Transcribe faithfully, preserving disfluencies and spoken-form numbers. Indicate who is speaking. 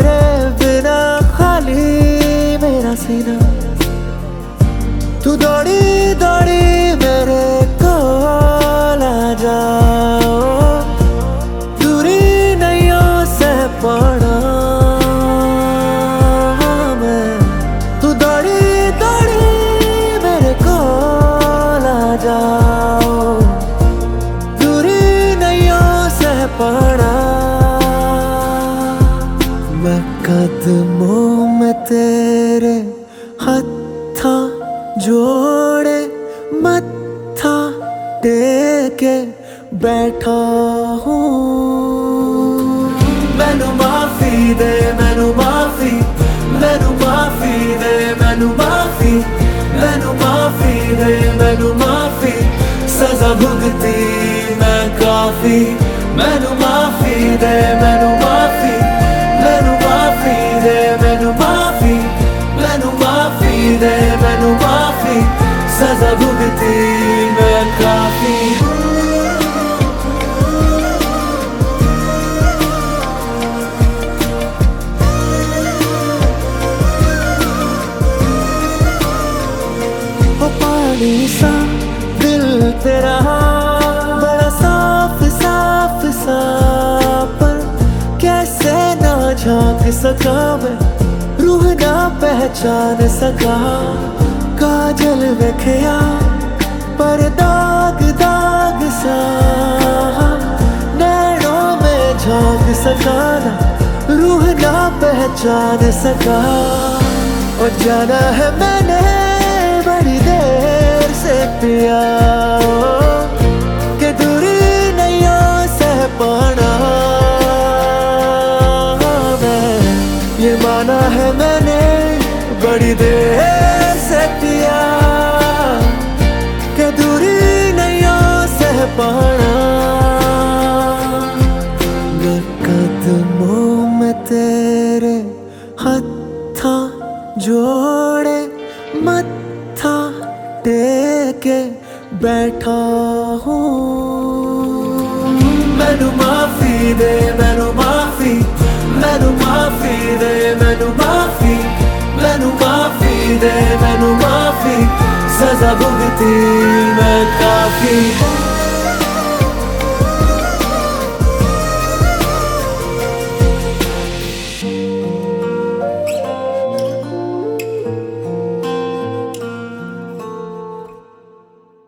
Speaker 1: तेरे बिना खाली मेरा सीना। तू दौड़ी दौड़ी मेरे कोल आ जाओ, दूरी नैयों से पड़ा मैं। तू दौड़ी दौड़ी मेरे कोल आ जाओ, दूरी नैयों से पड़ा मैं। कदमों में तेरे हत्था जोड़े मत्था टेके बैठा हूँ। मैनू माफी दे, मैनू माफी, मैनू माफी दे, मैनू माफी, मैनू माफी दे, मैनू माफी। सजा भुगती मैं काफी। मैनू माफी दे, मैनू माफी, मैनू माफी दे, मैनू माफी, मैनू माफी दे, मैनू माफी। सजा भुगती मैं काफी। ओ पानी सा दिल तेरा बड़ा साफ साफ सा, पर कैसे ना झांक सका मैं, रूह ना पहचान सका। काजल वेखया पर दाग दाग सा, नैनों में झांक सका ना, रूह ना पहचान सका। और जाना है मैंने बड़ी देर से पिया, कि दूरी नैयों से पाना मैं। ये माना है मैंने बड़ी देर से पिया, कि दूरी नैयों से पाना मैं। कदमों में तेरे हत्था जोड़े मत्था टेके बैठा हूँ। मैनू माफी दे, मैनू माफी, मैनू माफी दे, मैनू माफी, मैनू माफी दे, मैनू माफी। सजा भुगती मैं काफी।